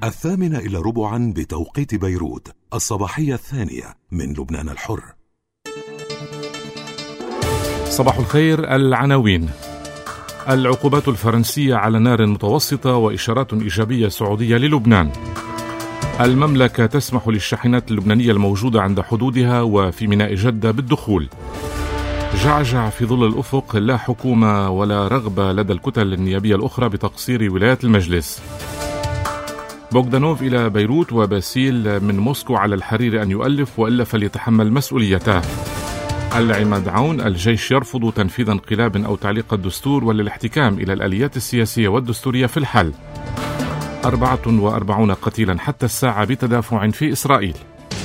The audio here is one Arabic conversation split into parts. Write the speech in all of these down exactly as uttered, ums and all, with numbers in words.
الثامنة إلى ربعا بتوقيت بيروت، الصباحية الثانية من لبنان الحر. صباح الخير. العناوين: العقوبات الفرنسية على نار متوسطة وإشارات إيجابية سعودية للبنان. المملكة تسمح للشاحنات اللبنانية الموجودة عند حدودها وفي ميناء جدة بالدخول. جعجع في ظل الأفق، لا حكومة ولا رغبة لدى الكتل النيابية الأخرى بتقصير ولاية المجلس. بوغدانوف إلى بيروت وباسيل من موسكو على الحريري أن يؤلف وإلا فليتحمل مسؤوليته. العماد عون: الجيش يرفض تنفيذ انقلاب أو تعليق الدستور وللاحتكام إلى الآليات السياسية والدستورية في الحل. أربعة وأربعين قتيلا حتى الساعة بتدافع في إسرائيل.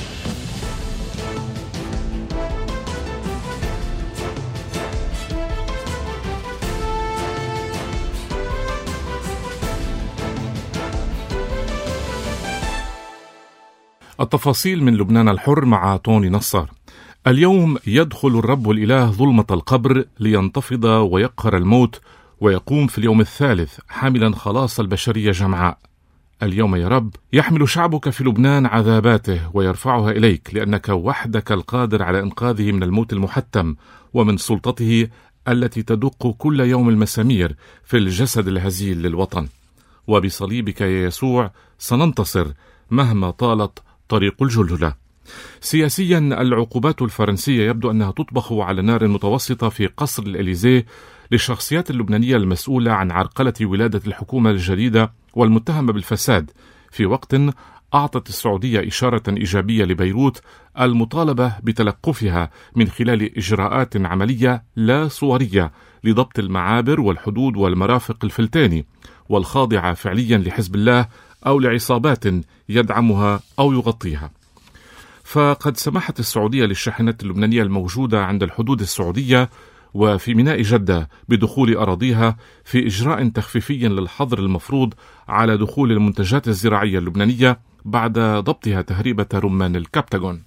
التفاصيل من لبنان الحر مع توني نصار. اليوم يدخل الرب الإله ظلمة القبر لينتفض ويقهر الموت، ويقوم في اليوم الثالث حاملا خلاص البشرية جمعاء. اليوم يا رب يحمل شعبك في لبنان عذاباته ويرفعها إليك، لأنك وحدك القادر على إنقاذه من الموت المحتم ومن سلطته التي تدق كل يوم المسامير في الجسد الهزيل للوطن. وبصليبك يا يسوع سننتصر مهما طالت طريق الجلجلة. سياسيا، العقوبات الفرنسية يبدو أنها تطبخ على نار متوسطة في قصر الإليزيه للشخصيات اللبنانية المسؤولة عن عرقلة ولادة الحكومة الجديدة والمتهمة بالفساد، في وقت أعطت السعودية إشارة إيجابية لبيروت المطالبة بتلقفها من خلال إجراءات عملية لا صورية لضبط المعابر والحدود والمرافق الفلتاني، والخاضعة فعليا لحزب الله أو لعصابات يدعمها أو يغطيها. فقد سمحت السعودية للشاحنات اللبنانية الموجودة عند الحدود السعودية وفي ميناء جدة بدخول أراضيها في إجراء تخفيفي للحظر المفروض على دخول المنتجات الزراعية اللبنانية بعد ضبطها تهريبة رمان الكبتاغون.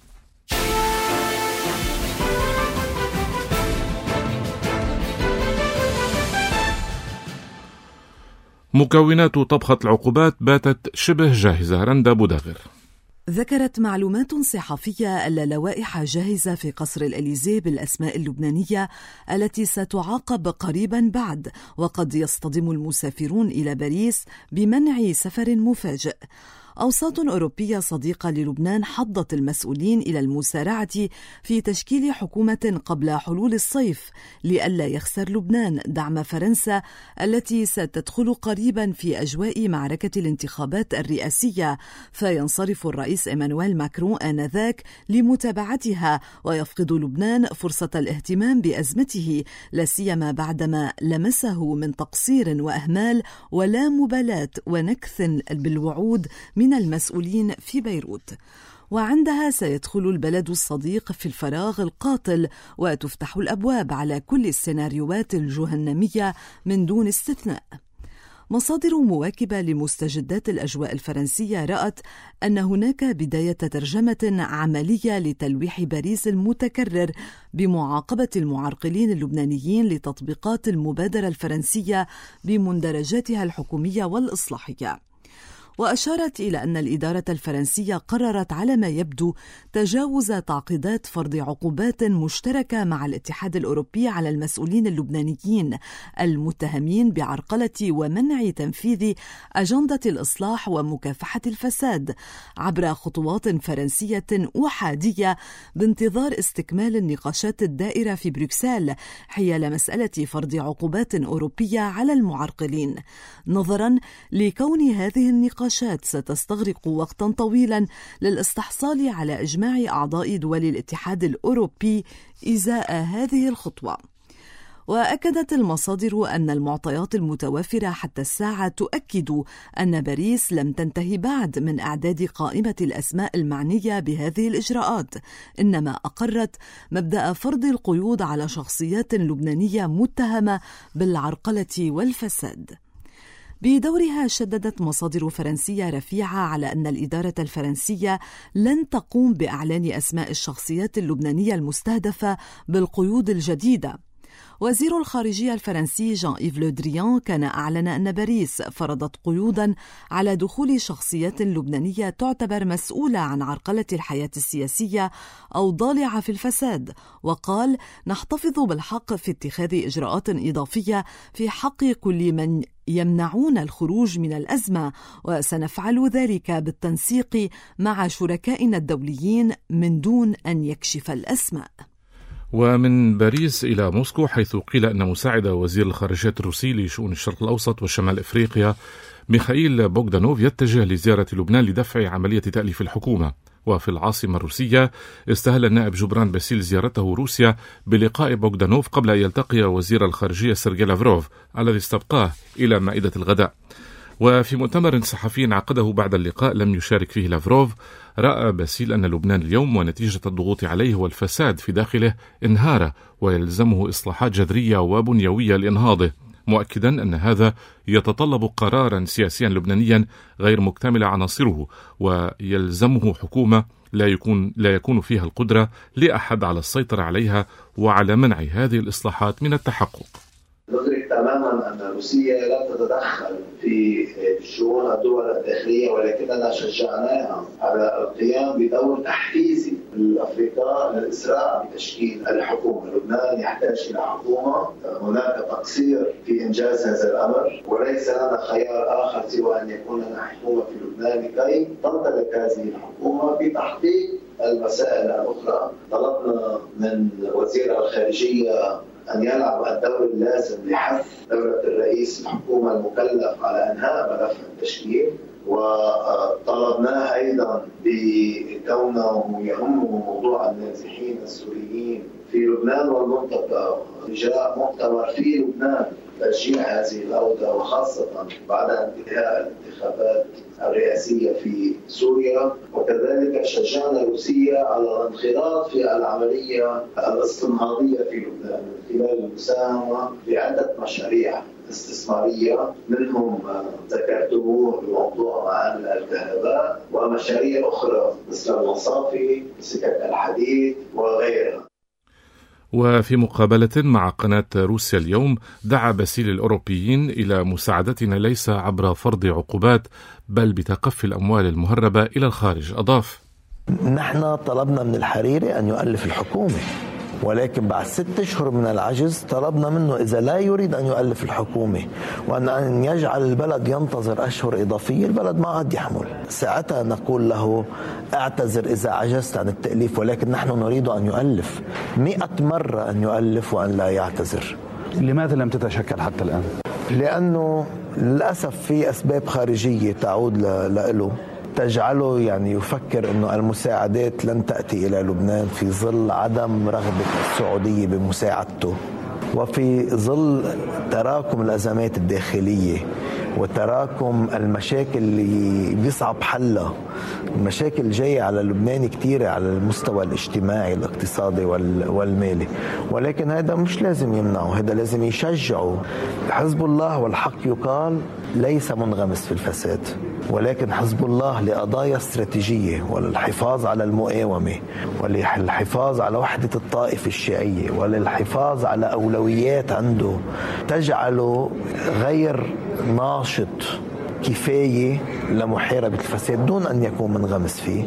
مكونات طبخة العقوبات باتت شبه جاهزة. رندا بوداغر. ذكرت معلومات صحفية أن لوائح جاهزة في قصر الإليزيه بالأسماء اللبنانية التي ستعاقب قريبا بعد، وقد يصطدم المسافرون إلى باريس بمنع سفر مفاجئ. أوساط أوروبية صديقة للبنان حضت المسؤولين إلى المسارعة في تشكيل حكومة قبل حلول الصيف لئلا يخسر لبنان دعم فرنسا التي ستدخل قريبا في أجواء معركة الانتخابات الرئاسية، فينصرف الرئيس إيمانويل ماكرون آنذاك لمتابعتها، ويفقد لبنان فرصة الاهتمام بأزمته، لا سيما بعدما لمسه من تقصير وأهمال ولا مبالاة ونكث بالوعود من المسؤولين في بيروت. وعندها سيدخل البلد الصديق في الفراغ القاتل، وتفتح الأبواب على كل السيناريوهات الجهنمية من دون استثناء. مصادر مواكبة لمستجدات الأجواء الفرنسية رأت أن هناك بداية ترجمة عملية لتلويح باريس المتكرر بمعاقبة المعرقلين اللبنانيين لتطبيقات المبادرة الفرنسية بمندرجاتها الحكومية والإصلاحية. وأشارت إلى أن الإدارة الفرنسية قررت على ما يبدو تجاوز تعقيدات فرض عقوبات مشتركة مع الاتحاد الأوروبي على المسؤولين اللبنانيين المتهمين بعرقلة ومنع تنفيذ أجندة الإصلاح ومكافحة الفساد عبر خطوات فرنسية أحادية بانتظار استكمال النقاشات الدائرة في بروكسل حيال مسألة فرض عقوبات أوروبية على المعرقلين، نظرا لكون هذه النقاشات ستستغرق وقتا طويلا للاستحصال على إجماع أعضاء دول الاتحاد الأوروبي إزاء هذه الخطوة. وأكدت المصادر أن المعطيات المتوفرة حتى الساعة تؤكد أن باريس لم تنتهي بعد من إعداد قائمة الأسماء المعنية بهذه الإجراءات، إنما أقرت مبدأ فرض القيود على شخصيات لبنانية متهمة بالعرقلة والفساد. بدورها شددت مصادر فرنسية رفيعة على أن الإدارة الفرنسية لن تقوم بإعلان أسماء الشخصيات اللبنانية المستهدفة بالقيود الجديدة، وزير الخارجية الفرنسي جان إيف لو دريان كان أعلن أن باريس فرضت قيودا على دخول شخصيات لبنانية تعتبر مسؤولة عن عرقلة الحياة السياسية أو ضالعة في الفساد، وقال: نحتفظ بالحق في اتخاذ إجراءات إضافية في حق كل من يمنعون الخروج من الأزمة، وسنفعل ذلك بالتنسيق مع شركائنا الدوليين من دون أن يكشف الأسماء. ومن باريس إلى موسكو، حيث قيل أن مساعد وزير الخارجية الروسي لشؤون الشرق الأوسط وشمال إفريقيا ميخائيل بوغدانوف يتجه لزيارة لبنان لدفع عملية تأليف الحكومة. وفي العاصمة الروسية استهل النائب جبران باسيل زيارته روسيا بلقاء بوغدانوف قبل أن يلتقي وزير الخارجية سيرجي لافروف الذي استبقاه إلى مائدة الغداء. وفي مؤتمر صحفي عقده بعد اللقاء لم يشارك فيه لافروف، رأى باسيل أن لبنان اليوم ونتيجة الضغوط عليه والفساد في داخله انهار ويلزمه إصلاحات جذرية وبنيوية لإنهاضه، مؤكدا أن هذا يتطلب قرارا سياسيا لبنانيا غير مكتمل عناصره، ويلزمه حكومة لا يكون, لا يكون فيها القدرة لأحد على السيطرة عليها وعلى منع هذه الإصلاحات من التحقق. ندرك تماما أن روسيا لا تتدخل في شؤون الدول الداخلية، ولكننا شجعناها على القيام بدور تحفيزي للأفريقيا للإسراع بتشكيل الحكومة. لبنان يحتاج إلى حكومة، هناك تقصير في إنجاز هذا الأمر، وليس لنا خيار آخر سوى أن يكون لنا حكومة في لبنان لكي تنطلق هذه الحكومة في تحقيق المسائل الأخرى. طلبنا من وزير الخارجية أن يلعب الدور اللازم لحث دولة الرئيس الحكومة المكلف على إنهاء ملف التشكيل، وطلبناه أيضا بكونه يهمه موضوع النازحين السوريين في لبنان والمنطقة إجراء مؤتمر في لبنان تشجيع هذه الأوضاع، وخاصة بعد انتهاء الانتخابات الرئاسية في سوريا. وكذلك شجعنا روسيا على الانخراط في العملية الاستنهاضية في لبنان من خلال المساهمة بعدة مشاريع استثمارية، منهم ذكرتموه بموضوع معامل الكهرباء ومشاريع أخرى مثل المصافي، سكك الحديد وغيرها. وفي مقابلة مع قناة روسيا اليوم، دعا باسيل الأوروبيين إلى مساعدتنا ليس عبر فرض عقوبات بل بتقفي الأموال المهربة إلى الخارج. أضاف: نحن طلبنا من الحريري أن يؤلف الحكومة، ولكن بعد ست أشهر من العجز طلبنا منه إذا لا يريد أن يؤلف الحكومة وأن أن يجعل البلد ينتظر أشهر إضافية، البلد ما عاد يحمل. ساعتها نقول له اعتذر إذا عجزت عن التأليف، ولكن نحن نريد أن يؤلف مئة مرة، أن يؤلف وأن لا يعتذر. لماذا لم تتشكل حتى الآن؟ لأنه للأسف في أسباب خارجية تعود له تجعله يعني يفكر أنه المساعدات لن تأتي إلى لبنان في ظل عدم رغبة السعودية بمساعدته، وفي ظل تراكم الأزمات الداخلية وتراكم المشاكل اللي بيصعب حلها. المشاكل جاية على لبنان كتيرة على المستوى الاجتماعي الاقتصادي والمالي، ولكن هذا مش لازم يمنعه، هذا لازم يشجعه. حزب الله والحق يقال ليس منغمس في الفساد، ولكن حزب الله لقضايا استراتيجية وللحفاظ على المقاومة وللحفاظ على وحدة الطائفة الشيعية وللحفاظ على أولويات عنده تجعله غير ناشط كفاية لمحاربة الفساد دون أن يكون منغمس فيه.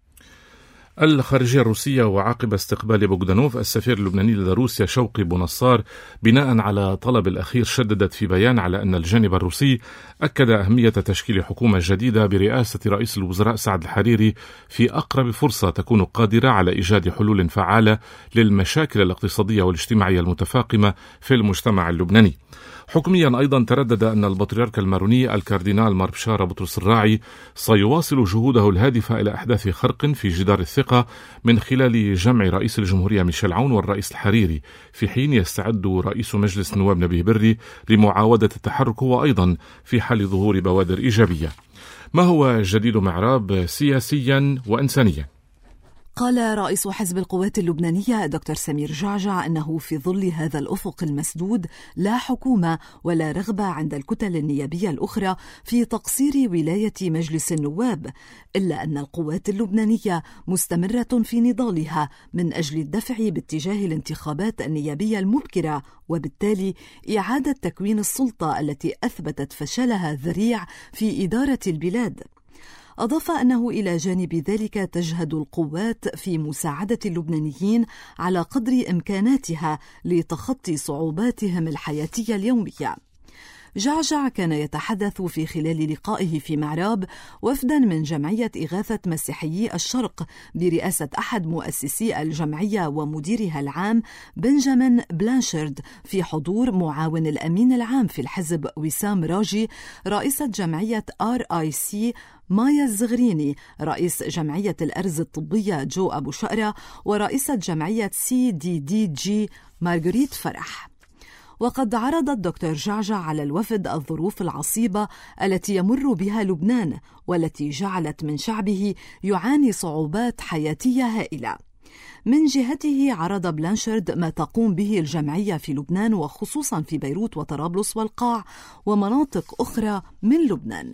الخارجية الروسية. وعقب استقبال بوغدانوف السفير اللبناني لدى روسيا شوقي بونصار بناء على طلب الأخير، شددت في بيان على أن الجانب الروسي أكد أهمية تشكيل حكومة جديدة برئاسة رئيس الوزراء سعد الحريري في أقرب فرصة تكون قادرة على إيجاد حلول فعالة للمشاكل الاقتصادية والاجتماعية المتفاقمة في المجتمع اللبناني. حكميا أيضا تردد أن البطريرك الماروني الكاردينال مار بشارة بطرس الراعي سيواصل جهوده الهادفة إلى إحداث خرق في جدار الثقة من خلال جمع رئيس الجمهورية ميشيل عون والرئيس الحريري، في حين يستعد رئيس مجلس النواب نبيه بري لمعاودة التحرك هو أيضا في حال ظهور بوادر إيجابية. ما هو جديد معراب سياسيا وإنسانيا؟ قال رئيس حزب القوات اللبنانية دكتور سمير جعجع أنه في ظل هذا الأفق المسدود لا حكومة ولا رغبة عند الكتل النيابية الأخرى في تقصير ولاية مجلس النواب، إلا أن القوات اللبنانية مستمرة في نضالها من أجل الدفع باتجاه الانتخابات النيابية المبكرة، وبالتالي إعادة تكوين السلطة التي أثبتت فشلها الذريع في إدارة البلاد. أضاف أنه إلى جانب ذلك تجهد القوات في مساعدة اللبنانيين على قدر إمكاناتها لتخطي صعوباتهم الحياتية اليومية. جعجع كان يتحدث في خلال لقائه في معراب وفدا من جمعية إغاثة مسيحيي الشرق برئاسة أحد مؤسسي الجمعية ومديرها العام بنجامين بلانشارد، في حضور معاون الأمين العام في الحزب وسام راجي، رئيسة جمعية آر آي سي مايا الزغريني، رئيس جمعية الأرز الطبية جو أبو شقرة، ورئيسة جمعية سي دي دي جي مارغريت فرح. وقد عرض الدكتور جعجع على الوفد الظروف العصيبة التي يمر بها لبنان والتي جعلت من شعبه يعاني صعوبات حياتية هائلة. من جهته عرض بلانشارد ما تقوم به الجمعية في لبنان وخصوصا في بيروت وطرابلس والقاع ومناطق أخرى من لبنان.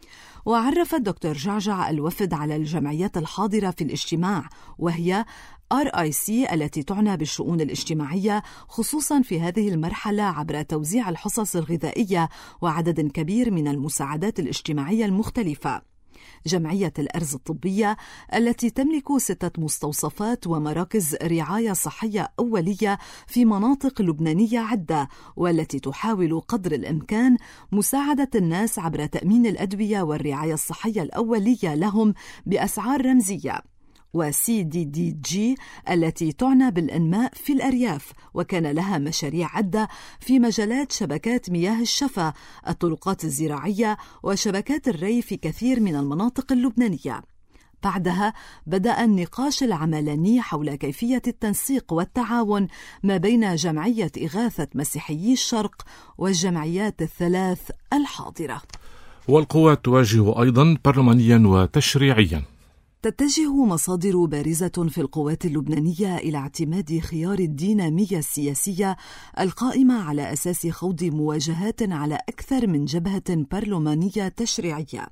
وعرف الدكتور جعجع الوفد على الجمعيات الحاضرة في الاجتماع، وهي آر آي سي التي تعنى بالشؤون الاجتماعية خصوصا في هذه المرحلة عبر توزيع الحصص الغذائية وعدد كبير من المساعدات الاجتماعية المختلفة، جمعية الأرز الطبية التي تملك ستة مستوصفات ومراكز رعاية صحية أولية في مناطق لبنانية عدة، والتي تحاول قدر الإمكان مساعدة الناس عبر تأمين الأدوية والرعاية الصحية الأولية لهم بأسعار رمزية، وسي دي دي جي التي تعنى بالإنماء في الأرياف وكان لها مشاريع عدة في مجالات شبكات مياه الشفا، الطرقات الزراعية وشبكات الري في كثير من المناطق اللبنانية. بعدها بدأ النقاش العملاني حول كيفية التنسيق والتعاون ما بين جمعية إغاثة مسيحيي الشرق والجمعيات الثلاث الحاضرة. والقوات تواجه أيضا برلمانيا وتشريعيا. تتجه مصادر بارزة في القوات اللبنانية إلى اعتماد خيار الدينامية السياسية القائمة على أساس خوض مواجهات على أكثر من جبهة برلمانية تشريعية.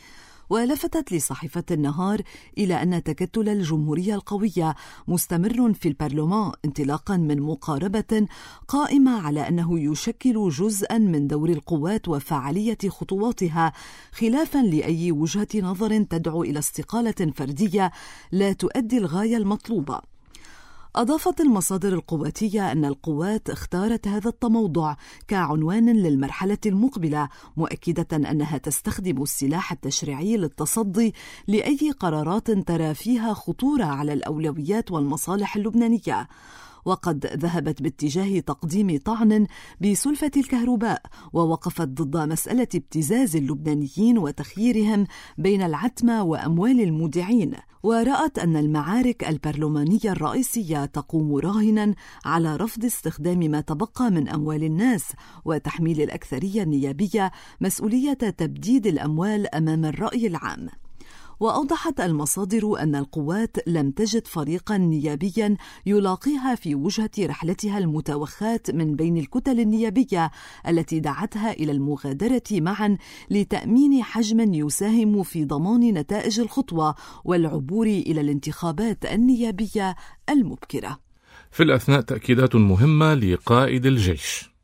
ولفتت لصحيفة النهار إلى أن تكتل الجمهورية القوية مستمر في البرلمان انطلاقا من مقاربة قائمة على أنه يشكل جزءا من دور القوات وفعالية خطواتها، خلافا لأي وجهة نظر تدعو إلى استقالة فردية لا تؤدي الغاية المطلوبة. أضافت المصادر القواتية أن القوات اختارت هذا التموضع كعنوان للمرحلة المقبلة، مؤكدة أنها تستخدم السلاح التشريعي للتصدي لأي قرارات ترى فيها خطورة على الأولويات والمصالح اللبنانية. وقد ذهبت باتجاه تقديم طعن بسلفة الكهرباء، ووقفت ضد مسألة ابتزاز اللبنانيين وتخييرهم بين العتمة وأموال المودعين، ورأت أن المعارك البرلمانية الرئيسية تقوم راهنا على رفض استخدام ما تبقى من أموال الناس وتحميل الأكثرية النيابية مسؤولية تبديد الأموال أمام الرأي العام. وأوضحت المصادر أن القوات لم تجد فريقا نيابيا يلاقيها في وجهة رحلتها المتوخاة من بين الكتل النيابية التي دعتها إلى المغادرة معا لتأمين حجم يساهم في ضمان نتائج الخطوة والعبور إلى الانتخابات النيابية المبكرة. في الأثناء تأكيدات مهمة لقائد الجيش.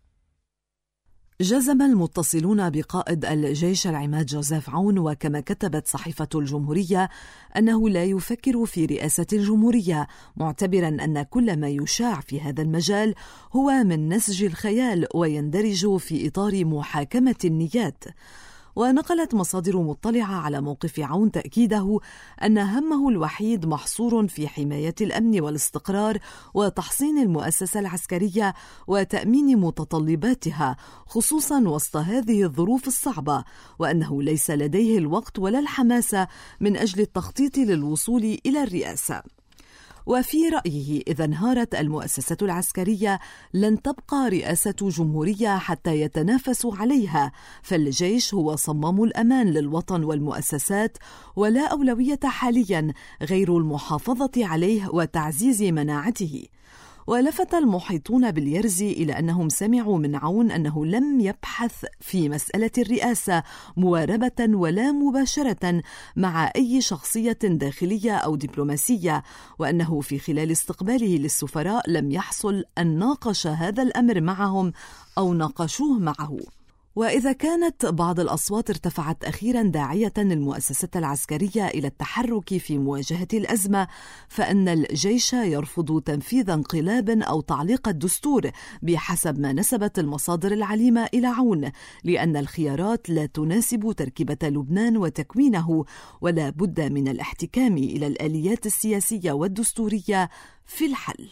جزم المتصلون بقائد الجيش العماد جوزيف عون، وكما كتبت صحيفة الجمهورية، أنه لا يفكر في رئاسة الجمهورية، معتبرا أن كل ما يشاع في هذا المجال هو من نسج الخيال ويندرج في إطار محاكمة النيات. ونقلت مصادر مطلعة على موقف عون تأكيده أن همه الوحيد محصور في حماية الأمن والاستقرار وتحصين المؤسسة العسكرية وتأمين متطلباتها، خصوصا وسط هذه الظروف الصعبة، وأنه ليس لديه الوقت ولا الحماسة من أجل التخطيط للوصول إلى الرئاسة. وفي رأيه إذا انهارت المؤسسة العسكرية لن تبقى رئاسة جمهورية حتى يتنافسوا عليها، فالجيش هو صمام الأمان للوطن والمؤسسات، ولا أولوية حاليا غير المحافظة عليه وتعزيز مناعته. ولفت المحيطون باليرزي إلى أنهم سمعوا من عون أنه لم يبحث في مسألة الرئاسة مواربة ولا مباشرة مع أي شخصية داخلية أو دبلوماسية، وأنه في خلال استقباله للسفراء لم يحصل أن ناقش هذا الأمر معهم أو ناقشوه معه. وإذا كانت بعض الأصوات ارتفعت أخيرا داعية المؤسسة العسكرية إلى التحرك في مواجهة الأزمة، فإن الجيش يرفض تنفيذ انقلاب أو تعليق الدستور بحسب ما نسبت المصادر العليمة إلى عون، لأن الخيارات لا تناسب تركيبة لبنان وتكوينه، ولا بد من الاحتكام إلى الآليات السياسية والدستورية في الحل.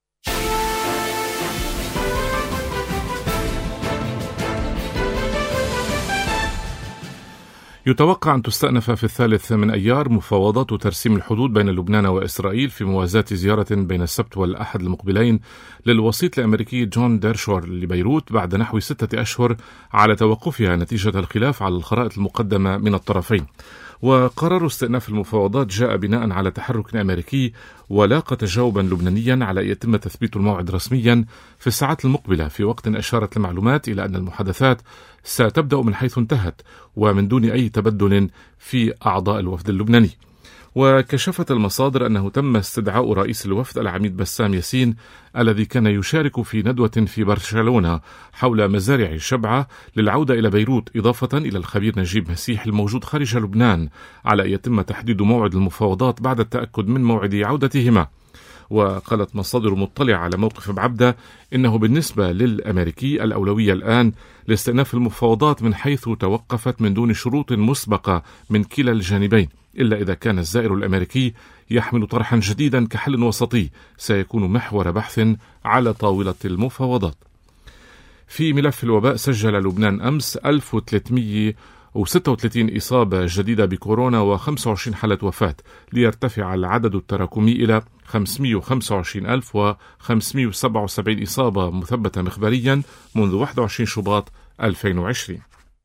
يتوقع أن تستأنف في الثالث من أيار مفاوضات ترسيم الحدود بين لبنان وإسرائيل في موازاة زيارة بين السبت والأحد المقبلين للوسيط الأمريكي جون ديرشور لبيروت بعد نحو ستة أشهر على توقفها نتيجة الخلاف على الخرائط المقدمة من الطرفين. وقرار استئناف المفاوضات جاء بناء على تحرك أمريكي ولاقى تجاوبا لبنانيا على أن يتم تثبيت الموعد رسميا في الساعات المقبلة، في وقت أشارت المعلومات إلى أن المحادثات ستبدأ من حيث انتهت ومن دون أي تبدل في أعضاء الوفد اللبناني. وكشفت المصادر أنه تم استدعاء رئيس الوفد العميد بسام ياسين الذي كان يشارك في ندوة في برشلونة حول مزارع شبعة للعودة إلى بيروت، إضافة إلى الخبير نجيب مسيح الموجود خارج لبنان على أن يتم تحديد موعد المفاوضات بعد التأكد من موعد عودتهما. وقالت مصادر مطلعة على موقف بعبدة إنه بالنسبة للأمريكي الأولوية الآن لاستئناف المفاوضات من حيث توقفت من دون شروط مسبقة من كلا الجانبين، إلا إذا كان الزائر الأمريكي يحمل طرحا جديدا كحل وسطي سيكون محور بحث على طاولة المفاوضات. في ملف الوباء، سجل لبنان أمس ألف وثلاثمئة وستة وثلاثين إصابة جديدة بكورونا وخمسة وعشرين حالة وفاة، ليرتفع العدد التراكمي إلى خمسمئة وخمسة وعشرين ألف وخمسمئة وسبعة وسبعين إصابة مثبتة مخبريا منذ واحد وعشرين شباط ألفين وعشرين.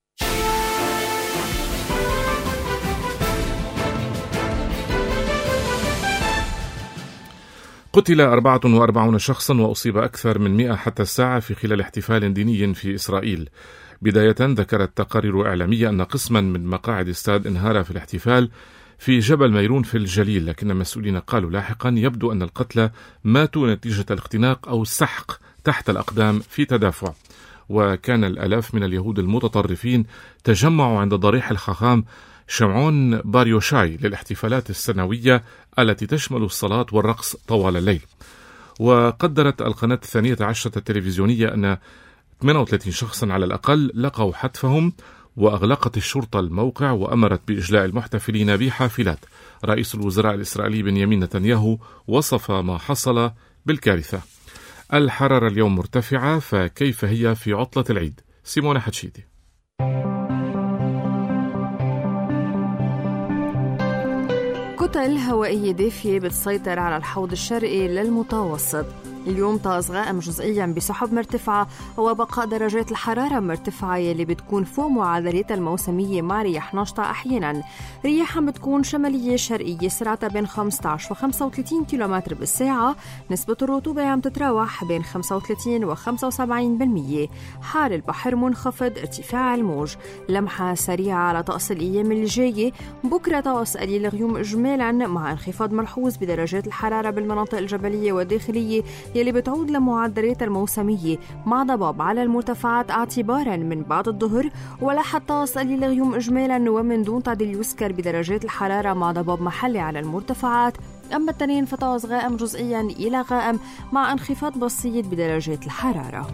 قتل أربعة وأربعين شخصا وأصيب أكثر من مئة حتى الساعة في خلال احتفال ديني في إسرائيل. بداية ذكرت تقارير إعلامية أن قسما من مقاعد استاد انهار في الاحتفال في جبل ميرون في الجليل، لكن المسؤولين قالوا لاحقا يبدو أن القتلى ماتوا نتيجة الاختناق أو السحق تحت الأقدام في تدافع. وكان الآلاف من اليهود المتطرفين تجمعوا عند ضريح الخخام شمعون بار يوشاي للاحتفالات السنوية التي تشمل الصلاة والرقص طوال الليل. وقدرت القناة الثانية عشرة التلفزيونية أن ثمانية وثلاثين شخصا على الأقل لقوا حتفهم، وأغلقت الشرطة الموقع وأمرت بإجلاء المحتفلين بحافلات. رئيس الوزراء الإسرائيلي بنيامين نتنياهو وصف ما حصل بالكارثة. الحرارة اليوم مرتفعة، فكيف هي في عطلة العيد؟ سيمونة حتشيدي. كتل هوائية دافية بتسيطر على الحوض الشرقي للمتوسط. اليوم طقس غائم جزئيا بسحب مرتفعة وبقاء درجات الحرارة مرتفعة يلي بتكون فوق معدلاتها الموسمية مع رياح نشطة أحيانا. رياحها بتكون شمالية شرقية سرعتها بين خمسة عشر و خمسة وثلاثين كيلومتر بالساعة. نسبة الرطوبة عم تتراوح بين خمسة وثلاثين و خمسة وسبعين بالمية. حال البحر منخفض، ارتفاع الموج. لمحة سريعة على طقس الأيام اللي جاية. بكرة طقس قليل غيوم إجمالا مع انخفاض ملحوظ بدرجات الحرارة بالمناطق الجبلية والداخلية يلي بتعود لمعدلات الموسمية، مع ضباب على المرتفعات اعتبارا من بعد الظهر، ولا حتى قليل غيوم إجمالا ومن دون تعديل يسكر بدرجات الحرارة مع ضباب محلي على المرتفعات. أما التنين فطقس غائم جزئيا إلى غائم مع انخفاض بسيط بدرجات الحرارة.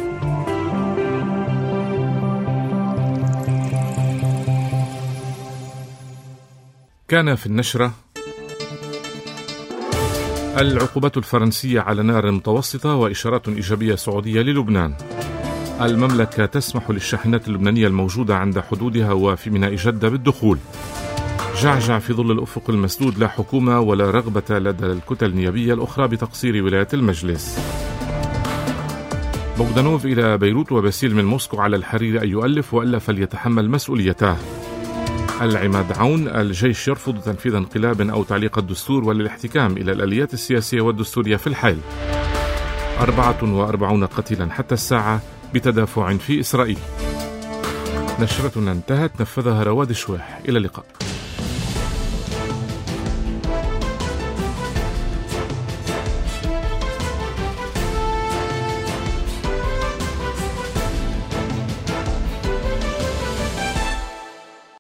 كان في النشرة: العقوبات الفرنسية على نار متوسطة وإشارات إيجابية سعودية للبنان. المملكة تسمح للشاحنات اللبنانية الموجودة عند حدودها وفي ميناء جدة بالدخول. جعجع في ظل الأفق المسدود، لا حكومة ولا رغبة لدى الكتل النيابية الأخرى بتقصير ولاية المجلس. بوغدانوف إلى بيروت وباسيل من موسكو على الحريري أن يؤلف وإلا فليتحمل مسؤوليته. العماد عون: الجيش يرفض تنفيذ انقلاب أو تعليق الدستور والاحتكام إلى الآليات السياسية والدستورية في الحال. أربعة وأربعون قتيلا حتى الساعة بتدافع في إسرائيل. نشرتنا انتهت، نفذها رواد شواح. إلى اللقاء.